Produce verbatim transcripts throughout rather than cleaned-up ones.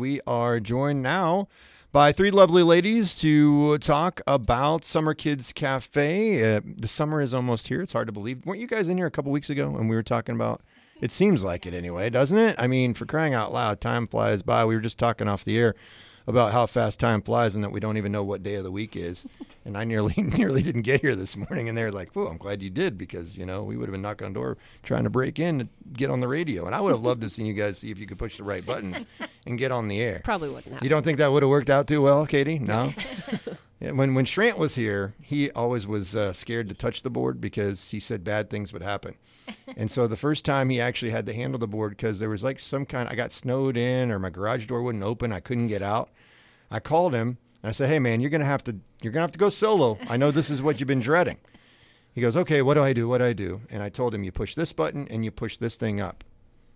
we are joined now by three lovely ladies to talk about Summer Kids Cafe. Uh, the summer is almost here. It's hard to believe. Weren't you guys in here a couple weeks ago and we were talking about, it seems like it anyway, doesn't it? I mean, for crying out loud, time flies by. We were just talking off the air about how fast time flies and that we don't even know what day of the week is. And I nearly nearly didn't get here this morning. And they're like, "Oh, I'm glad you did," because, you know, we would have been knocking on the door trying to break in to get on the radio. And I would have loved to see you guys see if you could push the right buttons and get on the air. Probably wouldn't happen. You don't think that would have worked out too well, Katie? No? Yeah, when when Schrant was here, he always was uh, scared to touch the board because he said bad things would happen. And so the first time he actually had to handle the board because there was like some kind, I got snowed in or my garage door wouldn't open. I couldn't get out. I called him and I said, "Hey man, you're going to have to, you're going to have to go solo. I know this is what you've been dreading." He goes, "Okay, what do I do? What do I do?" And I told him, "You push this button and you push this thing up."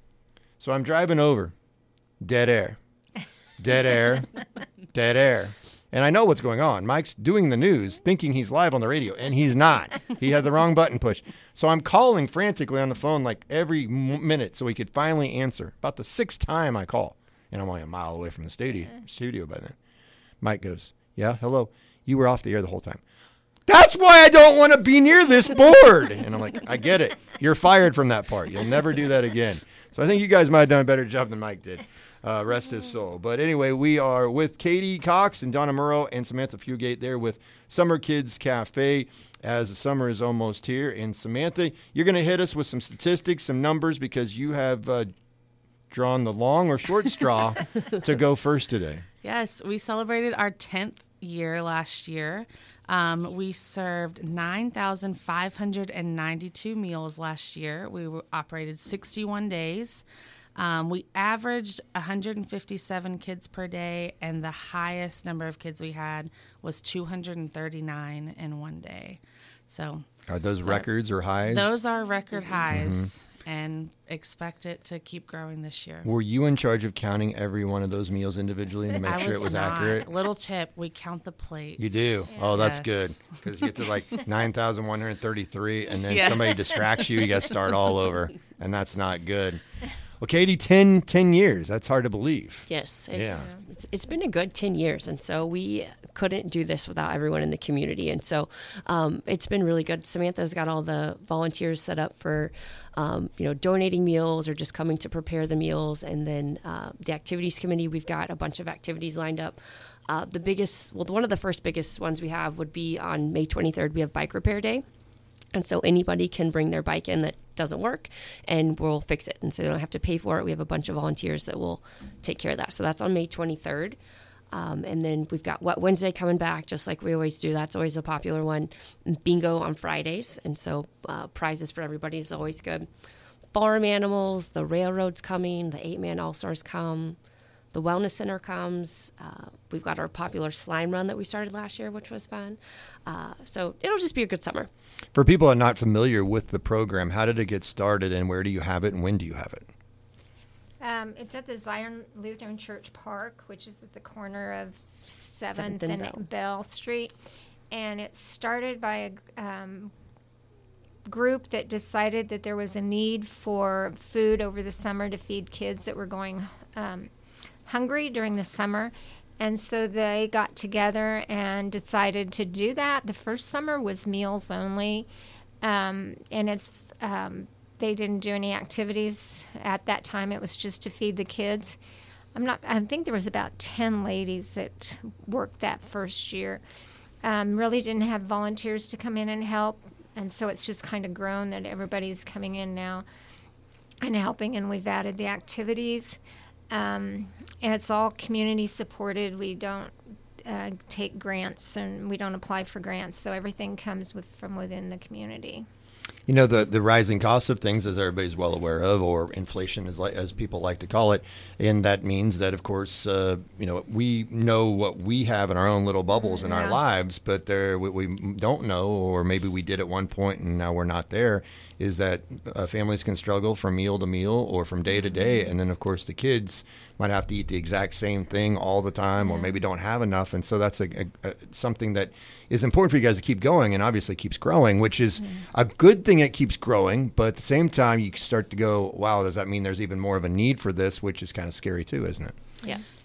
So I'm driving over, dead air, dead air, dead air. And I know what's going on. Mike's doing the news thinking he's live on the radio, and he's not. He had the wrong button pushed. So I'm calling frantically on the phone like every m- minute so he could finally answer. About the sixth time I call, and I'm only a mile away from the studio, studio by then. Mike goes, "Yeah, hello. You were off the air the whole time." "That's why I don't want to be near this board." And I'm like, "I get it. You're fired from that part. You'll never do that again." So I think you guys might have done a better job than Mike did. Uh, rest his soul. But anyway, we are with Katie Cox and Donna Murrow and Samantha Fugate there with Summer Kids Cafe as the summer is almost here. And Samantha, you're going to hit us with some statistics, some numbers, because you have uh, drawn the long or short straw to go first today. Yes, we celebrated our tenth year last year. Um, we served nine thousand five hundred ninety-two meals last year. We were, operated sixty-one days. Um, we averaged one hundred fifty-seven kids per day, and the highest number of kids we had was two hundred thirty-nine in one day. So, are those so records or highs? Those are record highs, mm-hmm. and expect it to keep growing this year. Were you in charge of counting every one of those meals individually to make I sure was it was not. accurate? Little tip, we count the plates. You do? Yeah. Oh, that's yes. good. Because you get to like nine thousand one hundred thirty-three, and then yes. somebody distracts you, you got to start all over, and that's not good. Well, Katie, ten, ten years. That's hard to believe. Yes. It's, yeah. it's it's been a good ten years. And so we couldn't do this without everyone in the community. And so um, it's been really good. Samantha's got all the volunteers set up for, um, you know, donating meals or just coming to prepare the meals. And then uh, the activities committee, we've got a bunch of activities lined up. Uh, the biggest, well, one of the first biggest ones we have would be on May twenty-third. We have Bike Repair Day. And so anybody can bring their bike in that doesn't work, and we'll fix it. And so they don't have to pay for it. We have a bunch of volunteers that will take care of that. So that's on May twenty-third. Um, and then we've got Wet Wednesday coming back, just like we always do. That's always a popular one. Bingo on Fridays. And so uh, prizes for everybody is always good. Farm animals, the railroad's coming, the eight-man all-stars come. The Wellness Center comes. Uh, we've got our popular slime run that we started last year, which was fun. Uh, so it'll just be a good summer. For people that are not familiar with the program, how did it get started, and where do you have it, and when do you have it? Um, it's at the Zion Lutheran Church Park, which is at the corner of seventh, seventh and and Bell. Bell Street. And it started by a um, group that decided that there was a need for food over the summer to feed kids that were going um, hungry during the summer. And so they got together and decided to do that. The first summer was meals only. Um, and it's um, they didn't do any activities at that time. It was just to feed the kids. I'm not. I think there was about ten ladies that worked that first year. Um, really didn't have volunteers to come in and help. And so it's just kind of grown that everybody's coming in now and helping. And we've added the activities. Um, and it's all community supported. We don't uh, take grants, and we don't apply for grants. So everything comes with from within the community. You know, the, the rising cost of things, as everybody's well aware of, or inflation, as, like, as people like to call it. And that means that, of course, uh, you know, we know what we have in our own little bubbles in Yeah. our lives, but there what we don't know, or maybe we did at one point and now we're not there, is that uh, families can struggle from meal to meal or from day to day. And then, of course, the kids might have to eat the exact same thing all the time, or maybe don't have enough. And so that's a, a, a something that is important for you guys to keep going, and obviously keeps growing, which is a good thing. It keeps growing, but at the same time, you start to go, wow, does that mean there's even more of a need for this, which is kind of scary too, isn't it? Yeah.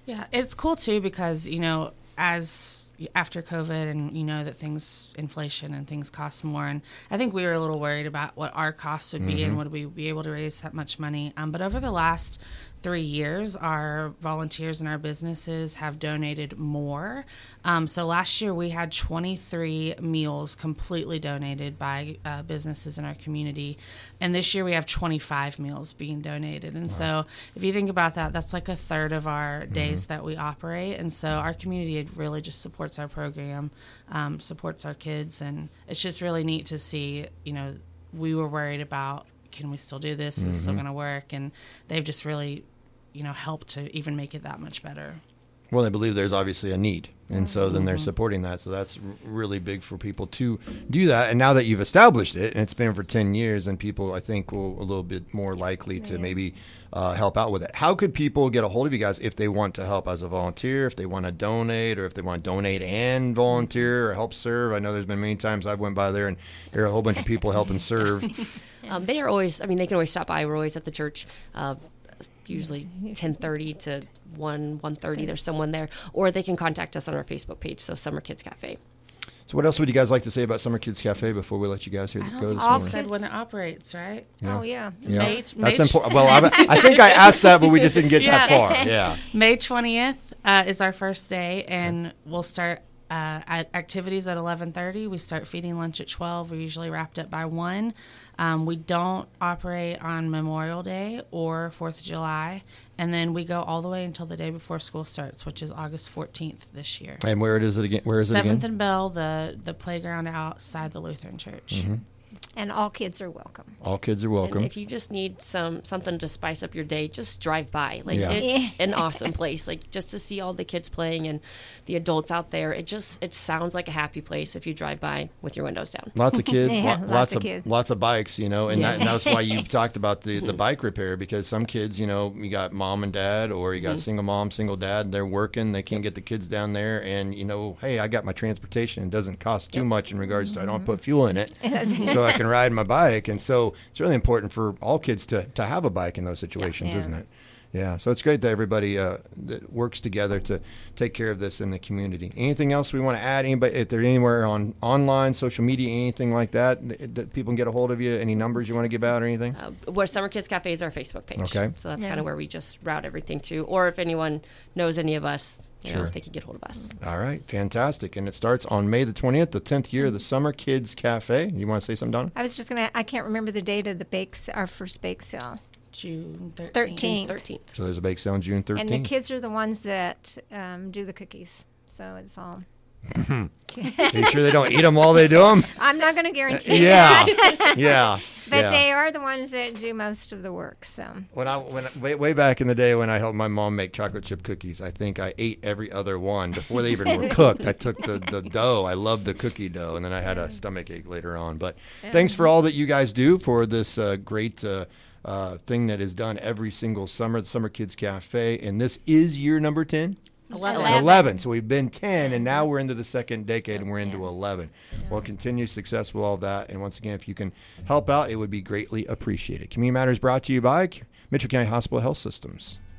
Yeah, it's cool too because, you know, as after COVID and you know that things, inflation and things cost more. And I think we were a little worried about what our costs would be mm-hmm. and would we be able to raise that much money. Um, but over the last three years, our volunteers and our businesses have donated more. Um, so last year we had twenty-three meals completely donated by uh, businesses in our community. And this year we have twenty-five meals being donated. And wow. so if you think about that, that's like a third of our days mm-hmm. that we operate. And so our community really just supports our program, um, supports our kids. And it's just really neat to see, you know, we were worried about, can we still do this? Mm-hmm. Is this still going to work? And they've just really, you know, helped to even make it that much better. Well, they believe there's obviously a need, and so then they're supporting that. So that's r- really big for people to do that. And now that you've established it, and it's been for ten years, and people, I think, will a little bit more likely to maybe uh, help out with it. How could people get a hold of you guys if they want to help as a volunteer, if they want to donate, or if they want to donate and volunteer or help serve? I know there's been many times I've went by there, and there are a whole bunch of people helping serve. Um, they are always, I mean, they can always stop by. We're always at the church. Uh, usually ten thirty to one, one thirty, there's someone there. Or they can contact us on our Facebook page, so Summer Kids Cafe. So what else would you guys like to say about Summer Kids Cafe before we let you guys here I don't go think this all morning? said when it operates, right? Yeah. Oh, yeah. Yeah. May, That's May, important. Well, I, I think I asked that, but we just didn't get Yeah. that far. Yeah. May twentieth uh, is our first day, and okay. we'll start uh, activities at eleven thirty. We start feeding lunch at twelve. We're usually wrapped up by one. Um, we don't operate on Memorial Day or fourth of July, and then we go all the way until the day before school starts, which is August fourteenth this year. And where it is it again? Where is it again? seventh and Bell, the, the playground outside the Lutheran Church. Mm-hmm. And all kids are welcome. All kids are welcome. And if you just need some something to spice up your day, just drive by. Like Yeah. it's an awesome place. Like just to see all the kids playing and the adults out there. It just it sounds like a happy place if you drive by with your windows down. Lots of kids, Yeah, lo- lots lots of of kids. lots of bikes, you know, and, Yes. that, and that's why you talked about the, the bike repair, because some kids, you know, you got mom and dad, or you got Mm-hmm. single mom, single dad, they're working, they can't get the kids down there, and you know, hey, I got my transportation. It doesn't cost too Yep. much in regards to I don't put fuel in it, so I can ride my bike. And so it's really important for all kids to, to have a bike in those situations, Yeah. isn't it? Yeah, so it's great that everybody uh, that works together to take care of this in the community. Anything else we want to add? Anybody, if they're anywhere on online, social media, anything like that, that, that people can get a hold of you? Any numbers you want to give out or anything? Uh, where Summer Kids Cafe is our Facebook page. Okay. So that's Yeah. kind of where we just route everything to. Or if anyone knows any of us, you Sure. know, they can get hold of us. All right, fantastic. And it starts on May the twentieth, the tenth year of the Summer Kids Cafe. You want to say something, Donna? I was just going to, I can't remember the date of the bake, s- our first bake sale. June thirteenth. thirteenth. thirteenth. So there's a bake sale on June thirteenth. And the kids are the ones that um, do the cookies. So it's all. Are you sure they don't eat them while they do them? I'm not going to guarantee Yeah, that. yeah. But yeah. they are the ones that do most of the work. So When I when way, way back in the day when I helped my mom make chocolate chip cookies, I think I ate every other one before they even were cooked. I took the, the dough. I loved the cookie dough, and then I had a stomach ache later on. But thanks for all that you guys do for this uh, great uh, uh, thing that is done every single summer, the Summer Kids Cafe. And this is year number ten? eleven. Eleven. eleven. So we've been ten, and now we're into the second decade, and we're into eleven. Well, continued success with all that. And once again, if you can help out, it would be greatly appreciated. Community Matters brought to you by Mitchell County Hospital Health Systems.